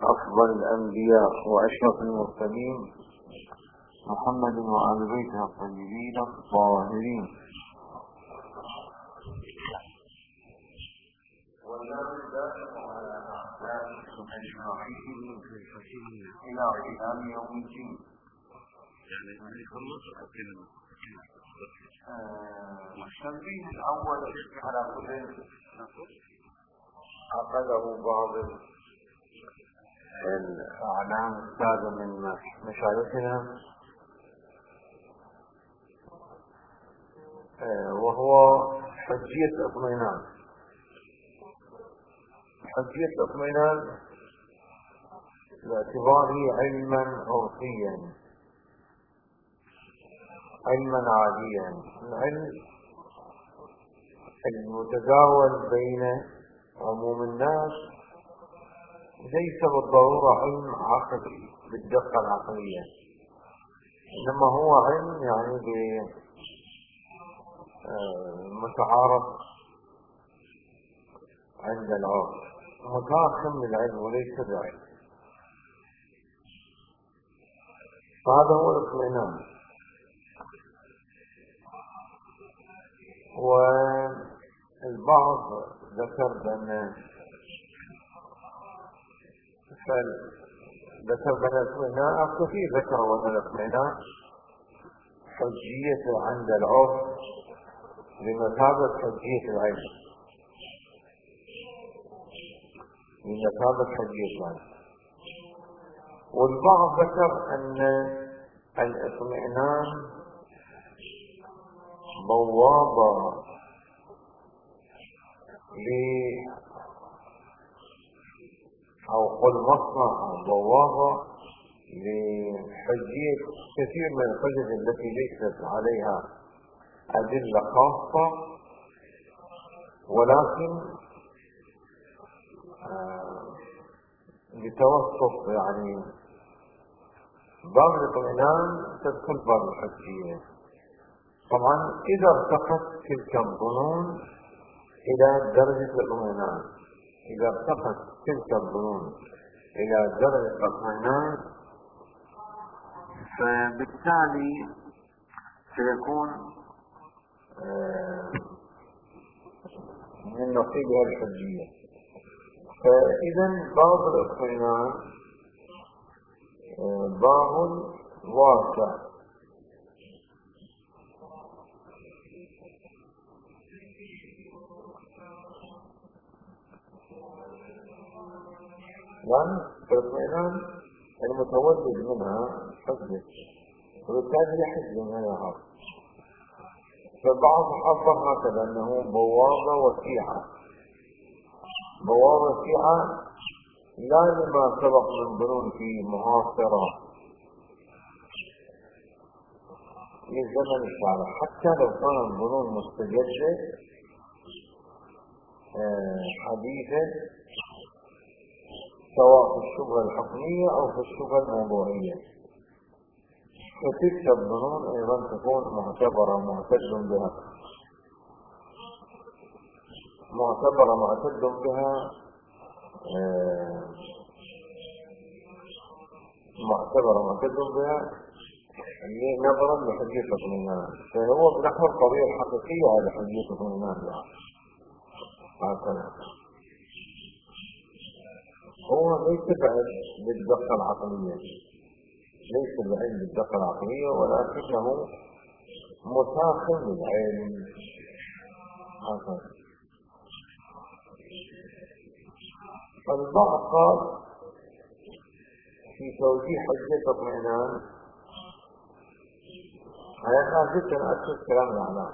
أفضل الأنبياء وأشرف المرسلين محمد وآل بيته الطيبين الطاهرين. إلى قيام يوم الدين. التنبيه الأول على كل عقده بعض الأعلام السادة من مشايخنا، وهو حجية الاطمئنان. حجية الاطمئنان باعتباره علما عرفيا، علما عاديا، العلم المتداول بين عموم الناس ليس بالضرورة علم عقلي بالدقة العقلية، إنما هو علم يعني متعارف عند العرف، متاخم للعلم وليس بعلم. فهذا هو الاطمئنان. والبعض ذكر بأن الاطمئنان أو كثير ذكروا أن الاطمئنان حجية عند العرف بمثابة حجية العلم، بمثابة حجية العلم. والبعض ذكر أن الاطمئنان بوابة أو قل مصنع أو بوابة لحجية كثير من الحجج التي ليست عليها أدلة خاصة، ولكن بتوسط يعني باب الاطمئنان تدخل باب الحجية. طبعا إذا ارتقت تلك الظنون إلى درجة الاطمئنان، إذا ارتقت تلك الظنون إلى درجة الاطمئنان، فبالتالي سيكون من نصيبها الحجية. فإذا باب الاطمئنان باب واسع، لأن الاطمئنان المتولد منها حجة، وبالتالي يحج منها يهار. فبعض عبر هكذا أنه بوابة وسيعة، بوابة وسيعة لا لما سبق من ظنون في محاصرة للزمن الشارع، حتى لو كان الظنون مستجدة حديثا، سواء في الشبهة الحكمية أو في الشبهة الموضوعية، فتلك الظنون أيضا تكون معتبرة معتد بها، معتد بها نظرا لحجية الاطمئنان. فهو بنحو القضية الحقيقية على حجية الاطمئنان. هكذا هو ليس بعلم بالدقة العقلية، ليس بعلم بالدقة العقلية، ولكنه متاخم للعلم. هكذا البعض قال في توجيه حجية الاطمئنان، أنا جدا أكثر كلام الأعلام.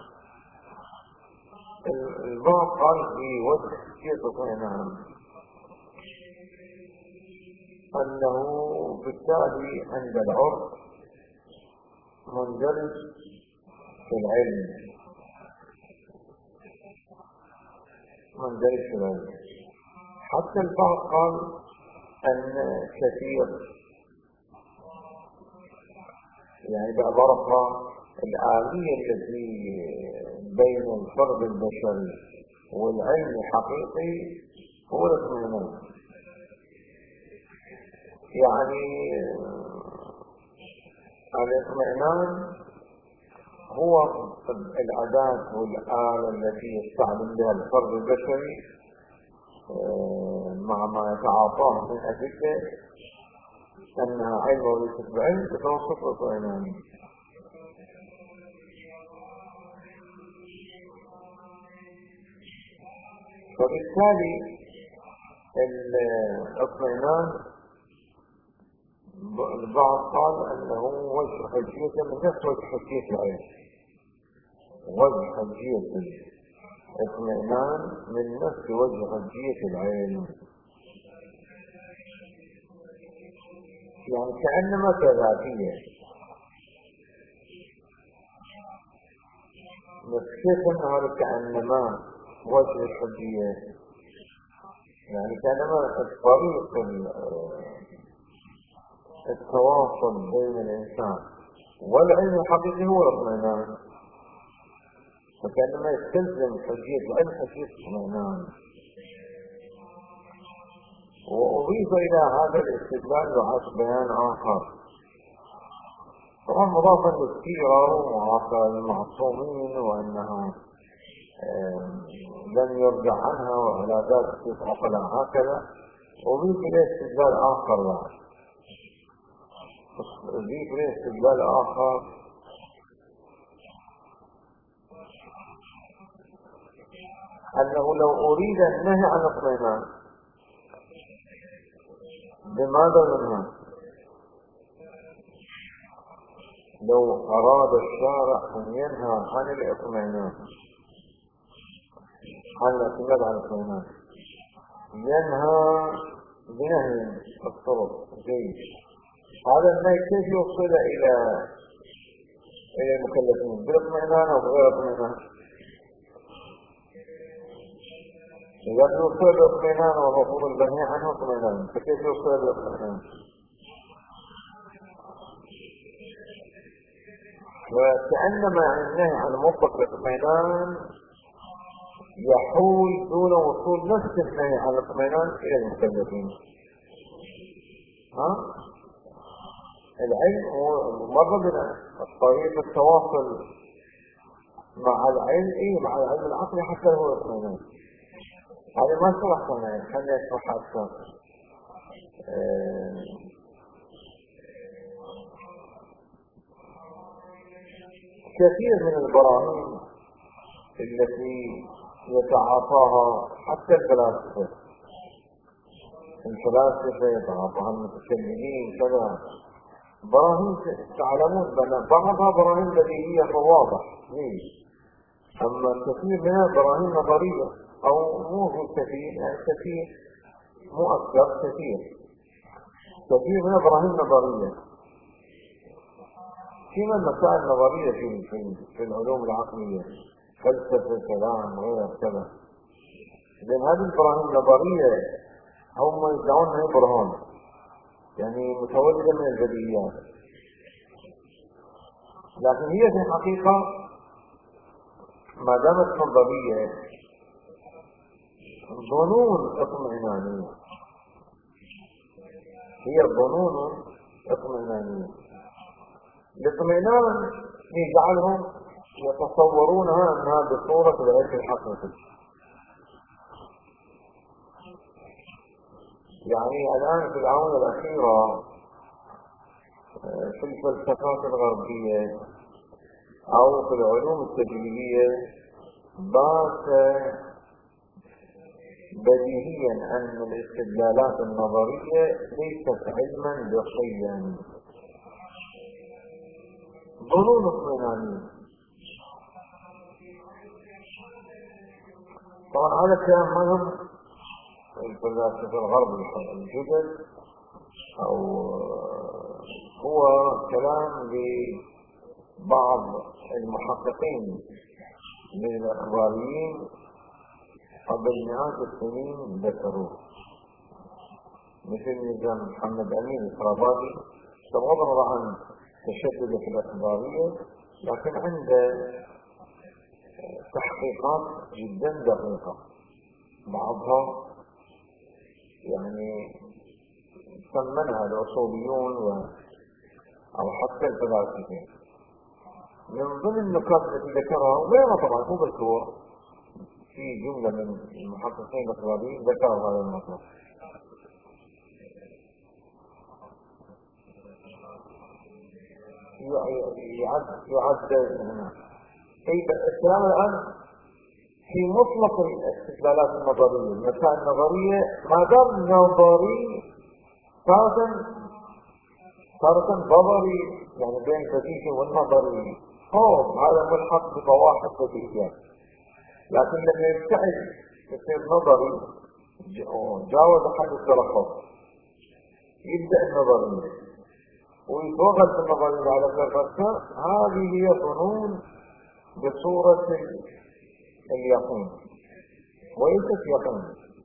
البعض قال في وجه حجية الاطمئنان أنه بالتالي عند العرف مندرج في العلم، حتى البعض قال أن كثير، يعني بعبارة الآلية التي بين الفرد البشري والعلم الحقيقي هو الاطمئنان. يعني الاطمئنان هو الأداة والآلة التي يستعمل بها الفرد البشري مع ما يتعاطاه من أدلة أنها علم وليست بعلم بتوسط الاطمئنان. وبالتالي الاطمئنان البعض قال أنه وجه حجية من نفس وجه حجية العلم. وجه حجية الاطمئنان من نفس وجه حجية العلم، يعني كأنما كذاتية. كيف أنه كأنما وجه الحجية، يعني كأنما الطريق التواصل بين الإنسان والعلم الحقيقي هو الاطمئنان، فكأنما يستلزم حجية العلم حجية الاطمئنان. وأضيف إلى هذا الاستدلال بعض بيان آخر، طبعا مضافا للسيرة ومعافى للمعصومين وأنها لم يرجع عنها وعلى ذلك يتعقل هكذا. أضيف إليه استدلال آخر بعد، أضيف إليه استدلال آخر أنه لو أريد النهي عن الاطمئنان بماذا ننهى؟ لو أراد الشارع أن ينهى عن الاطمئنان، عن الاعتماد على الاطمئنان، ينهى بنهي الطرق جيد، هذا النهي كيف يوصل إلى المكلفين بالاطمئنان أو بغير اطمئنان؟ إذا يوصل الاطمئنان والمفروض البنهي عنه اطمئنان، فكيف يوصل الاطمئنان؟ وكأنما النهي عن مطلق الاطمئنان يحول دون وصول نفس النهي عن الاطمئنان إلى المكلفين. العلم هو مرة من طريقة التواصل مع العلم، مع العلم العقلي حتى هو الاطمئنان. هذا ما شرحنا، خلينا نشرح أكثر. كثير من البراهين التي يتعاطاها حتى الفلاسفة يتعاطاها المتكلمين كذا، براهين تعلمون بأن بعضها براهين بديهية واضح ليش، أما كثير منها براهين نظرية أو مو كثير، يعني كثير مو أكثر، كثير منها براهين نظرية. فيما المسائل النظرية في العلوم العقلية، فلسفة كلام غير كذا، لأن هذه البراهين النظرية هم يدعون أنها برهان، يعني متولدة من البديهيات، لكن هي في الحقيقة ما دامت نظرية ظنون اطمئنانية، هي ظنون اطمئنانية. الاطمئنان يجعلهم يتصورونها أنها بصورة العلم الحقيقي. يعني الآن في الآونة الأخيرة في الفلسفات الغربية أو في العلوم التجريبية بات بديهيا أن الاستدلالات النظرية ليست علما دقيا، ظنون اطمئنانية. طبعا هذا الكلام ما هم الفلاسفة الغرب الجدد، أو هو كلام لبعض المحققين من الأخباريين قبل مئات السنين ذكروه، مثل نظام محمد أمين الفرابادي، بغض عن تشدد في الأخبارية، لكن عنده تحقيقات جدا دقيقة، بعضها يعني ثمنها الأصوليون أو حتى الفلاسفة. من ضمن النقاط التي ذكرها، وغيرها طبعا مو بس هو، في جملة من المحققين الإسرائيليين ذكروا هذا المطلب. يعد هنا الكلام الآن في مطلق الاستدلالات النظرية. المسائل النظرية ما دام نظري تارة نظري، يعني بين البديهي والنظري هذا ملحق بمواحد بديهيات، لكن لما يبتعد يصير نظري جاوز حد التلخص يبدأ النظرية ويتوغل في النظرية على كرة. هذه هي ظنون بصورة اليقين وليست يقين.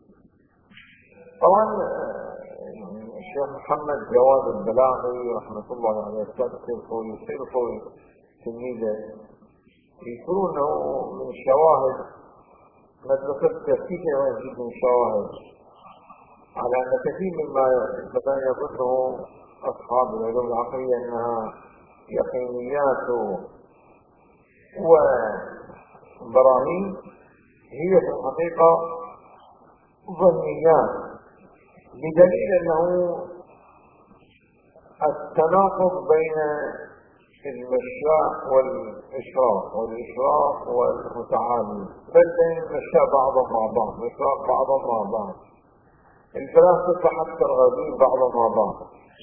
طبعا الشيخ محمد جواد البلاغي رحمة الله عليه يصير تلميذه يقولون انه من الشواهد مدرسة كثيرة ويجيب من الشواهد على ان كثير مما مثلا يظنه اصحاب العلوم العقلية انها يقينيات وبراهين هي في الحقيقة ظنيات، بدليل انه التناقض بين المشاء والإشراق والمتعالي، بل بين المشاء بعضهم مع بعض، الإشراق بعضهم مع بعض، الفلاسفة حتى الغربيين بعضهم مع بعض،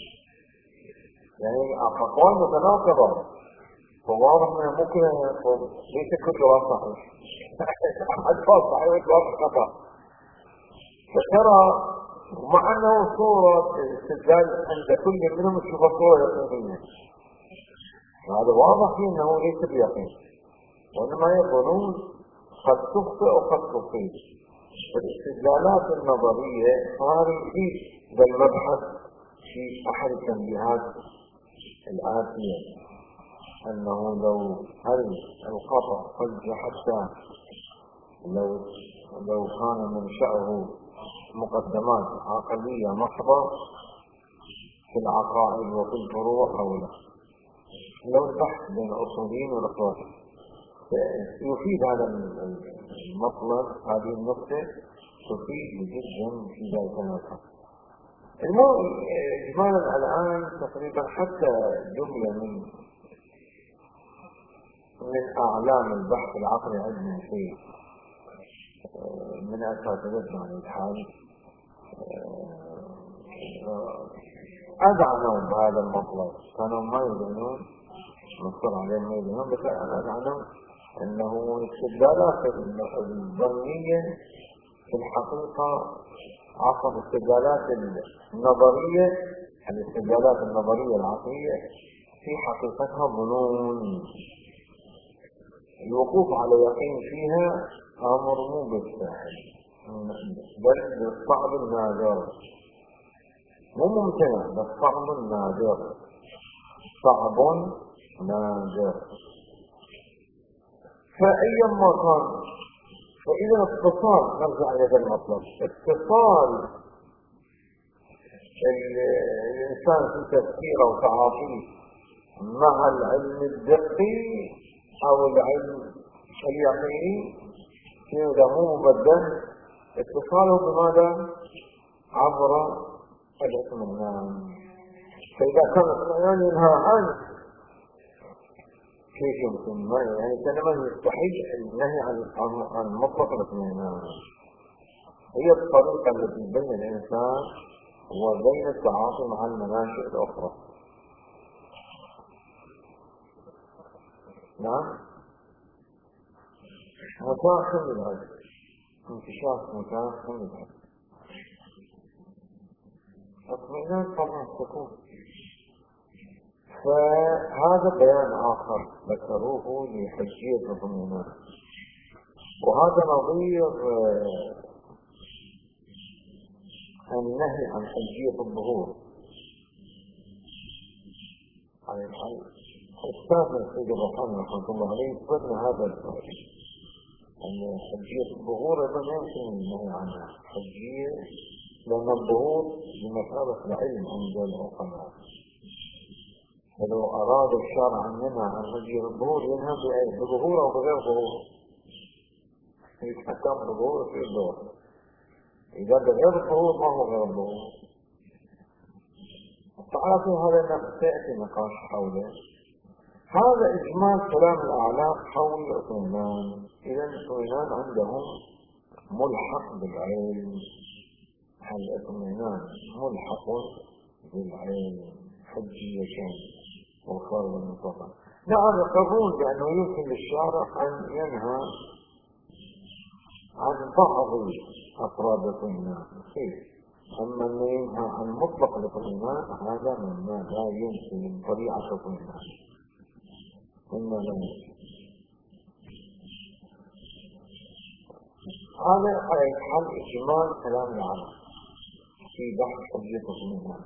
يعني أقوال متناقضة. فواضح أنه ممكن ليس كل جواب صحيح، أحد صحيح وجواب خطأ. فترى مع أنه صورة استدلال عند كل منهم تشوف صورة يقينية، هذا واضح فيه أنه ليس بيقين، وإنما يقولون قد تخطئ وقد تصيب. الاستدلالات النظرية هذه يفيد بالمبحث في أحد التنبيهات الآتية، أنه هل القطع حتى لو كان منشأه مقدمات عقلية محضة في العقائد وفي الفروع أو لا. لو البحث بين الأصوليين والأخوات يفيد هذا المطلب، هذه النقطة تفيد جدا في ذلك المطلب. إجمالا الآن تقريبا حتى جملة من أعلام البحث العقلي عندنا شيء من أساتذتنا على الحال أدعنوا بهذا المطلب، كانوا ما يدعنون نصر عليهم ما يدعنون، بس أنا أدعنوا أنه الاستدلالات الظنية في الحقيقة عصب الاستدلالات النظرية، الاستدلالات النظرية العقلية في حقيقتها ظنون، الوقوف على يقين فيها أمر مو بالسهل بل بالصعب النادر، مو ممتنع بل صعب نادر، صعب نادر. فأيا ما كان، فإذا اتصال، نرجع إلى هذا المطلب، اتصال الإنسان في تفكيره وتعاطيه مع العلم الدقي أو العلم اليقيني إذا مو مبدل، اتصاله بماذا؟ عبر الاطمئنان. فإذا كان الاطمئنان ينهى عنه كيف يمكن؟ يعني كلمة يستحيل النهي عن مطلق الاطمئنان. هي الطريقة التي بين الإنسان وبين التعاطي مع المناشئ الأخرى. نعم، متاخر للعلم، انكشاف متاخر للعلم، اطمئنان طبعا سكون. فهذا بيان آخر ذكروه لحجية الاطمئنان، وهذا نظير النهي عن حجية الظهور عن الحي. أستاذنا السيد الرحمن رحمة الله عليه ذكرنا هذا الفرق، أن حجية الظهور أيضا يمكن النهي عنها، حجية لأن الظهور بمثابة العلم عند العقلاء، فلو أراد الشرع أن ينهى عن هذه الظهور ينهى بظهور أو بغير ظهور، يتحكم بظهور في الظهور، إذا بغير الظهور ما هو غير الظهور. تعرف هذا سيأتي نقاش حوله. هذا إجمال كلام الأعلام حول الاطمئنان. إذا الاطمئنان عندهم ملحق بالعلم، الاطمئنان ملحق بالعلم حجية وفرض مطلقا. نعم يقرون بأنه يمكن للشارع أن ينهى عن بعض أفراد الاطمئنان، أما أن ينهى عن مطلق الاطمئنان هذا مما لا يمكن من طبيعة الاطمئنان، مما لا يمكن. هذا على حال إجمال كلام العلم في بحث حجية الاطمئنان.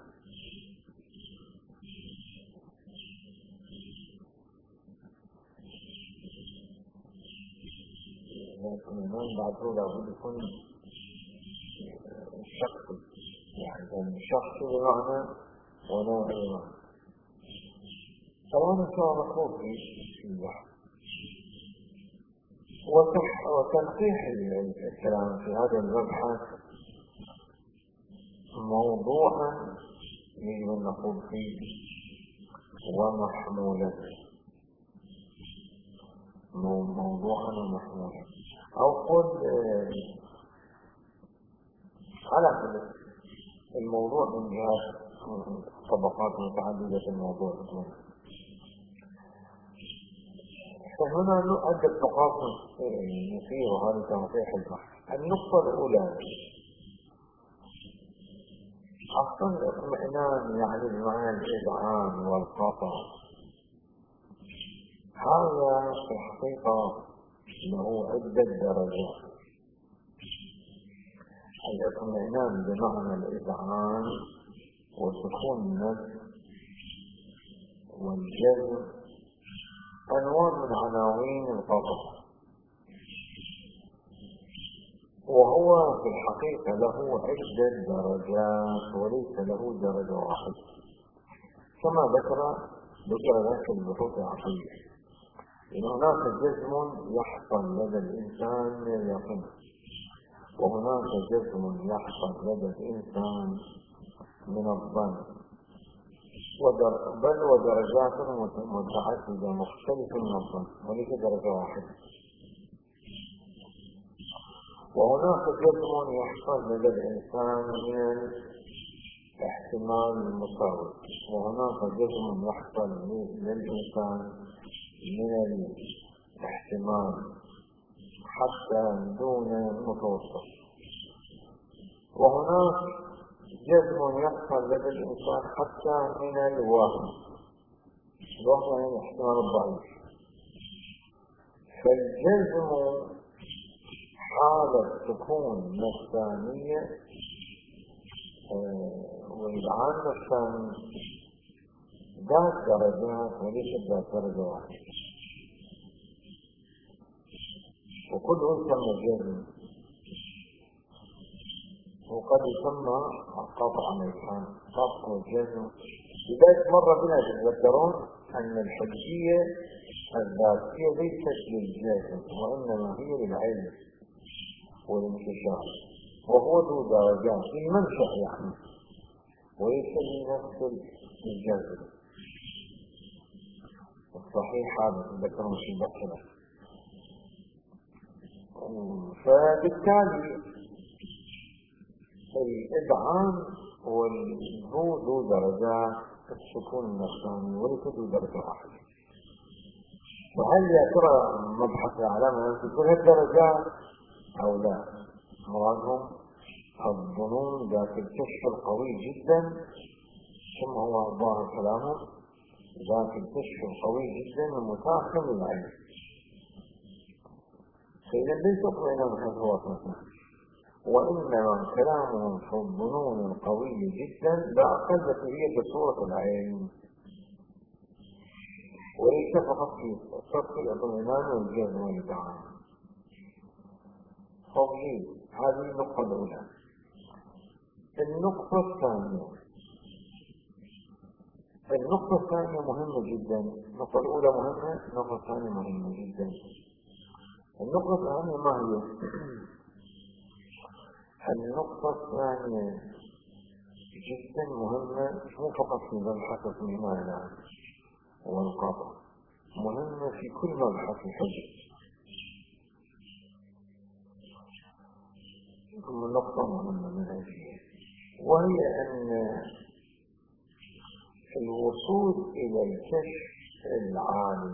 الاطمئنان بعده لابد يكون شخصي، يعني شخصي بمعنى ونوعي بمعنى. طبعا كان مطلوب في البحث وتنقيح الكلام في هذا المبحث موضوعا يجب أن نقول فيه ومحمولا، موضوعا ومحمولا، أو قل على كل الموضوع من جهة طبقات متعددة الموضوع. فهنا عدة نقاط نثيرها لتنقيح البحث. النقطة الأولى أصلا الاطمئنان يعني بمعنى الإذعان والقطع، هذا في الحقيقة له عدة درجات. الاطمئنان بمعنى الإذعان وسكون النفس والجذب أنواع من عناوين القطع، وهو في الحقيقة له عدة درجات وليس له درجة واحدة كما ذكر ذلك البحوث العقلية. إن هناك جزم يحصل لدى الإنسان من اليقين، وهناك جزم يحصل لدى الإنسان من الظن، بل ودرجات متعددة مختلفة من الظن وليس درجة واحدة. وهناك جزم يحصل لدى الإنسان من الاحتمال المساوي، وهناك جزم يحصل للإنسان من الاحتمال حتى دون المتوسط، وهناك جزم يحصل لدى الإنسان حتى من الوهم يعني الاحتمال الضعيف. فالجزم حالة تكون نفسانية والإذعان النفساني ذات درجات وليست ذات درجة واحدة، وكله يسمى جزم وقد يسمى قطع الإذعان قطع والجزم. لذلك مر بنا تتذكرون أن الحجية الذاتية ليست للجزم وإنما هي للعلم والانتشار، وهو ذو درجات في المنشأ يعني وليس لنفس الجزم. الصحيح هذا تذكرون في البحث. فبالتالي الإذعان ذو درجات السكون النفساني وليس ذو درجة واحدة. وهل يا ترى مبحث الأعلام في كل الدرجات أو لا؟ مرادهم الظنون ذات الكشف القوي جدا، ثم هو ظاهر كلامه ذات الكشف القوي جدا المتاخر للعلم. فإذا ليس اطمئنان هذا هو اطمئنان، وإنما كلامهم في الظنون القوي جدا لا أقل هي بصورة العلم، وليس فقط في صرف الاطمئنان والجزم والإذعان. هذه النقطة الأولى. النقطة الثانية مهمة جدا. النقطة الأولى مهمة، النقطة الثانية مهمة جدا. النقطة الثانية ما هي؟ النقطة الثانية جدا مهمة، مو فقط في مبحث الإيمان والقطع، مهمة في كل مبحث الحج. ثم نقطة مهمة من هذه، وهي أن الوصول إلى الكشف العالي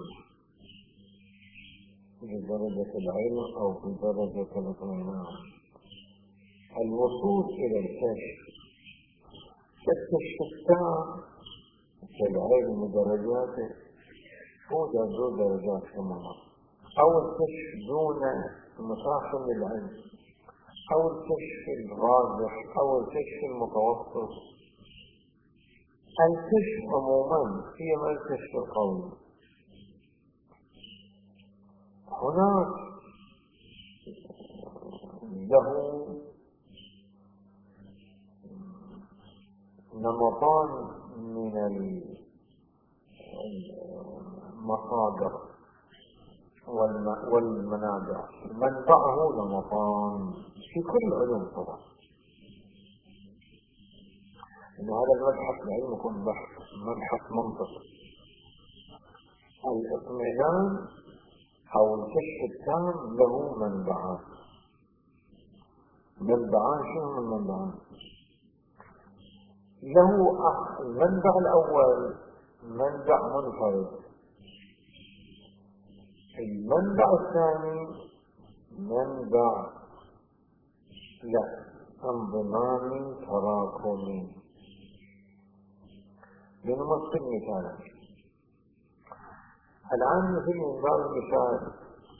بدرجة العلم أو بدرجة الاطمئنان، الوصول إلى الكشف التام كالعلم درجاته، توجد ذو درجات كمان، أو الكشف دون مصاحب العلم، أو الكشف الراجح، أو الكشف المتوسط. الكشف عموما فيما الكشف القوي. هناك له نمطان من المصادر والمنابع. منبعه نمطان في كل علوم طبعا، إن هذا المبحث العلم يكون مبحث منطقي. الاطمئنان أو الكشف التام له منبعان. شنو المنبعان؟ له المنبع الأول منبع منفرد، المنبع الثاني منبع انضمامي تراكمي. لنمثل مثالا الآن، مثل من باب المثال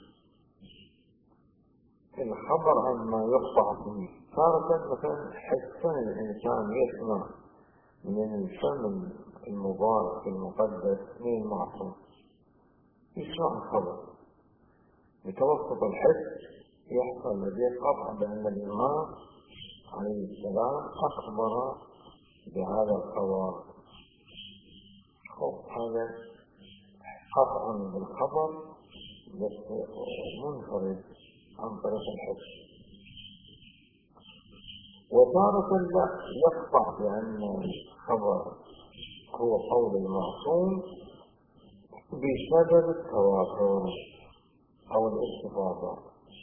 الخبر عما يقطع فيه. صارت مثلا حسن الإنسان يسمع من الفم المبارك المقدس من المعصوم، يسمع الخبر بتوسط الحس، يحصل لديه قطع بأن الإمام عليه السلام أخبر بهذا الخبر. هذا قطع بالخبر بس منفرد عن طريق الحس. وتارة لا يقطع بأن الخبر هو قول المعصوم بسبب التواتر أو الاستفاضة،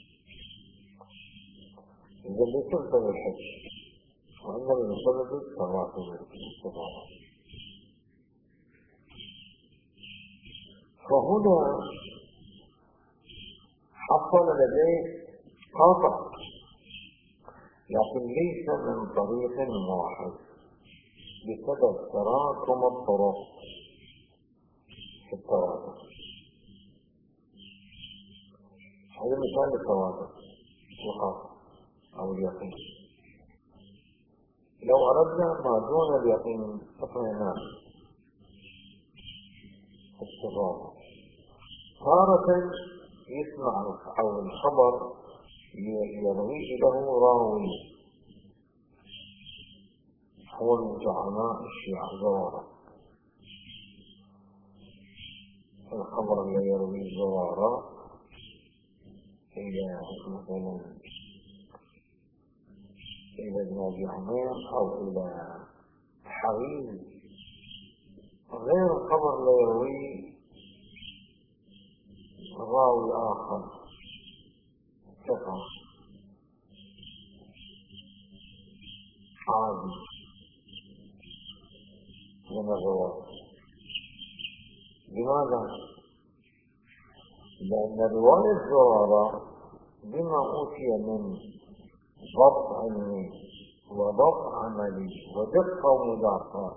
إذا بسبب الحس، وإنما بسبب التواتر والاستفاضة. فهنا حصل لديه قطع، لكن ليس من طريق واحد، بسبب تراكم الطرق في التواتر. هذا مثال التواتر الخاص أو اليقين. لو أردنا ما دون اليقين اطمئنان استفاضة. تارة يسمع أو الخبر يروي له راوي هو من زعماء الشيعة زوارة، الخبر الذي يروي زوارة إلى مثلا إلى ابن أبي عمير أو إلى حويل، غير الخبر الذي يروي راوي آخر ثقة عادي من الرواة. لماذا؟ لأن رواية الزوارة بما أوتي من ضبط علمي وضبط عملي ودقة ومداقة،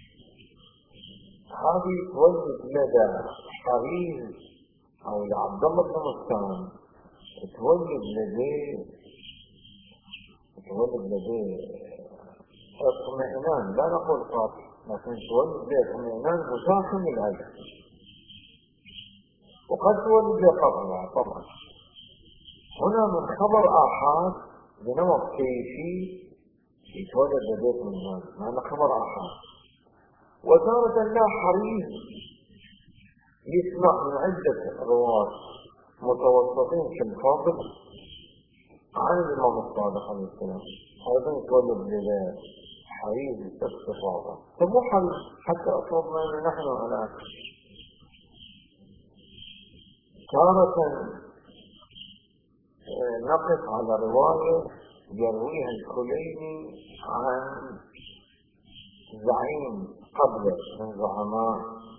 هذه تولد لدى حريز أو لعبد الله بن مسلم تولد لديه اطمئنان، لا نقول قاطع، لكن تولد لديه اطمئنان مساهم للعلم، وقد تولد لديه قطع طبعا. هنا من خبر آحاد بنمط كيفي يتولد ببيت من هذا، مع أنه خبر آخر. وتارة لا حريص يسمع من عدة رواة متوسطين في الفاضل عن الإمام الصادق عليه السلام، أيضا يتولد ببيت حريص استفاضة. فمحل حتى أطلبنا نحن على تارة نقف على رواية يرويها الكليني عن زعيم قبله من زعماء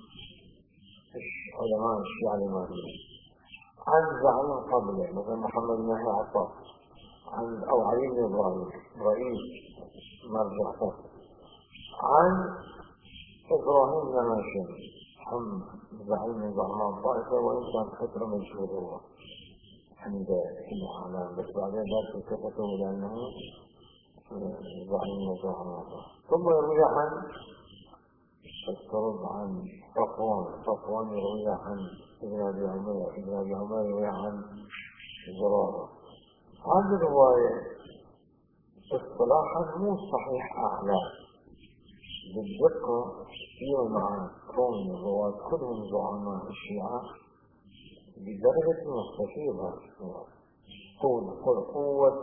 علماء الشيعة الإمامية، عن زعيم قبله مثل محمد بن يحيى عطار، أو علي بن إبراهيم رئيس مرجع، عن إبراهيم بن هاشم زعيم من زعماء الطائفة، وإن كان فترة مشهور هو عند الإعلام، بس بعدين ذلك كتبته لأنه زعيم من زعماء. ثم يروي عن صفوان يروي عن ابن أبي عمير يروي عن زرارة. هذه الرواية اصطلاحا مو صحيح أعلى بالدقة، فيما مع كون الرواة كلهم زعماء الشيعة بدرجة مستفيضة، قوة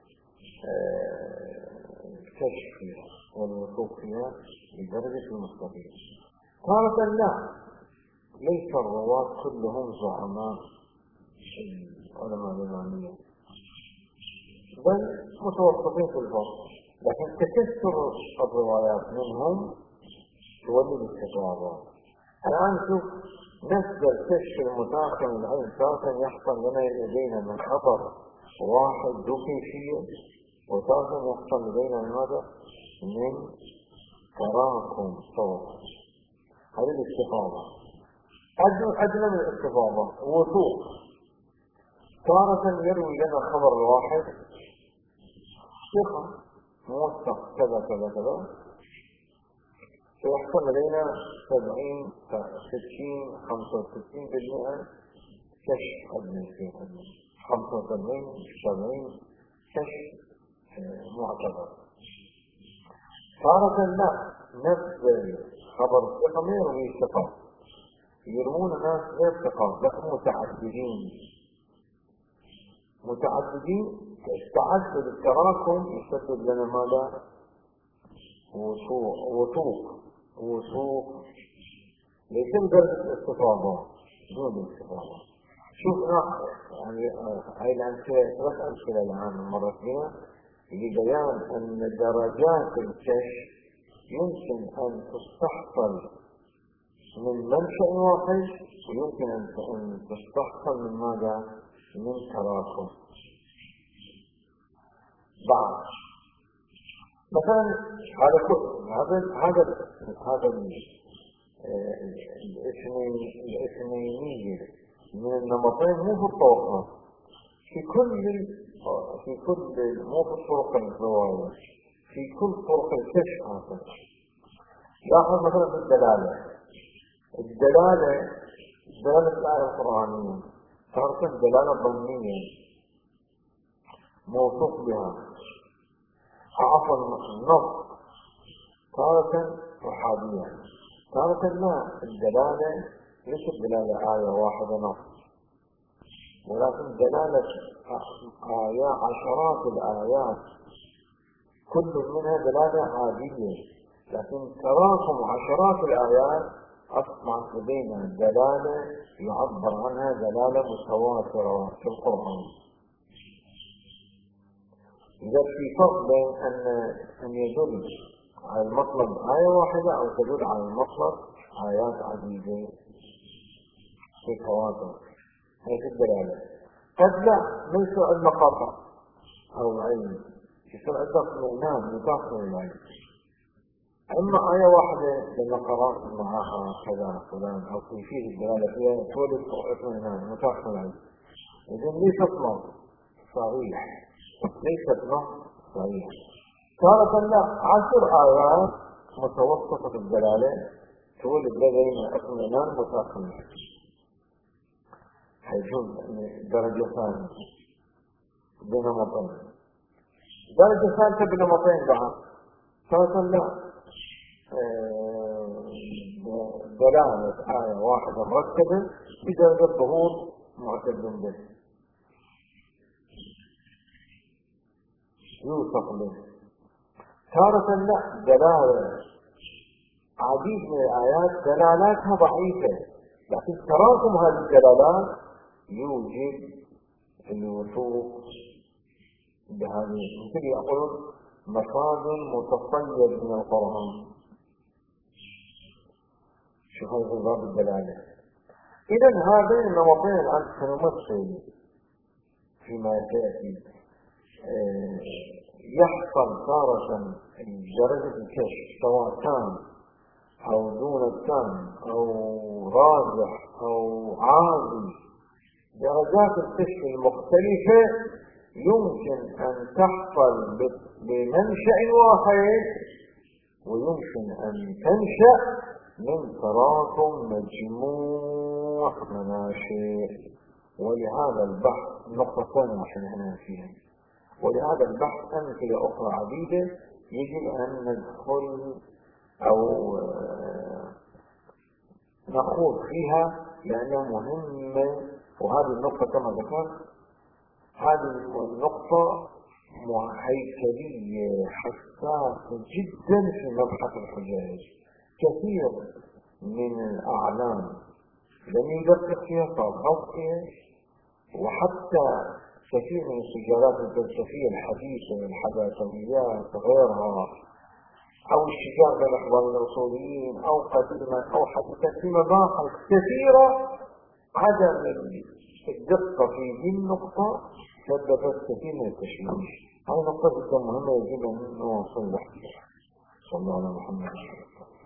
الكشف والوثوق فيها بدرجة المستفيضة. قالت لا، ليس الرواة كلهم زعماء العلماء الإمامية، بل متوسطين في الفرق، لكن تكثر الروايات منهم تولد استفاضات. الآن شوف نفس الكشف المتاخر من العلم تارة يحصل لدينا من خبر واحد ذو كيفية، وتارة يحصل لدينا ماذا؟ من تراكم صوت. هذه الاستفاضة أدنى من الاستفاضة وثوق. تارة يروي لنا خبر واحد ثقة موثق كذا كذا كذا، سيحصل لدينا 70 60 65% كشف أدنى، 75 70 كشف معتبر. تارة لا، نفس خبر الثقة ما يروي الثقة، يرمون ناس غير ثقة لكن متعددين. تعدد التراكم يسبب لنا ماذا؟ وثوق ليس بدرجة الاستفاضة، دون الاستفاضة. شوفنا يعني هاي الأمثلة 3 أمثلة الآن مرت بنا لبيان أن درجات الكشف يمكن أن تستحصل من منشأ واحد، ويمكن أن تستحصل من ماذا؟ من تراكم. بعض مثلا هذا الاثنينية من النمطين مو في الطرق، في كل مو في طرق الرواية، في كل طرق الكشف. لاحظ مثلا في الدلالة الآية القرآنية صارت دلالة ضمنية موصوف بها، عفوا النص تارة وحادية، تارة لا. الدلالة ليست دلالة آية واحدة نص، ولكن دلالة عشرات الآيات كل منها دلالة عادية، لكن تراكم عشرات الآيات أصبحت لدينا دلالة يعبر عنها دلالة متواترة في القرآن. إذا في فرق بين أن يدل على المطلب آية واحدة أو تدل على المطلب آيات عديدة في تواتر، هذه الدلالة. قد لا، ليس عندنا قطع أو علم، يصير عندك اطمئنان متاخر العلم. أما آية واحدة لما قرأت معها كذا فلان أو كيفية الدلالة فيها تولد اطمئنان متاخر العلم. إذن ليست نص صحيح، ليست نص صحيح. تارة لا، 10 آيات متوسطة الدلالة تولد لدينا اطمئنان متاخر العلم. هيجوز درجة ثانية بين مطلب. درجة ثالثة بنمطين بعد. ثالثا لا، دلالة آية واحدة مركبة بدرجة ظهور معتد به يوصف به. تارة لا، دلالة عديد من الآيات دلالاتها ضعيفة، لكن تراكم هذه الدلالات يوجب الوثوق بهذه، مثل يقول مصاد متصيد من القرآن. شوف هذا باب الدلالة. إذا هذين النمطين أن سنمثل فيما يأتي يحصل تارة درجة الكشف سواء كان أو دون التام أو راجح أو عالي. درجات الكشف المختلفة يمكن أن تحصل بمنشأ واحد، ويمكن أن تنشأ من تراكم مجموع مناشئ. ولهذا البحث نقطة ثانية عشان هنا فيها، ولهذا البحث أمثلة أخرى عديدة يجب أن ندخل أو نخوض فيها لأنها مهمة. وهذه النقطة كما ذكرت، هذه النقطة هيكلية حساسة جدا في مبحث الحجاج. كثير من الأعلام لم يدقق فيها فغلط فيها، وحتى كثير من السجالات الفلسفية الحديثة والحداثويات وغيرها، أو الشجاع بين أخبار الأصوليين أو قديما أو حديثا في مباحث كثيرة، عدم الدقة في هذه النقطة سببت كثير من التشويش. هذه نقطة جدا مهمة يجب أن نوصل لها. صلى الله عليه وسلم.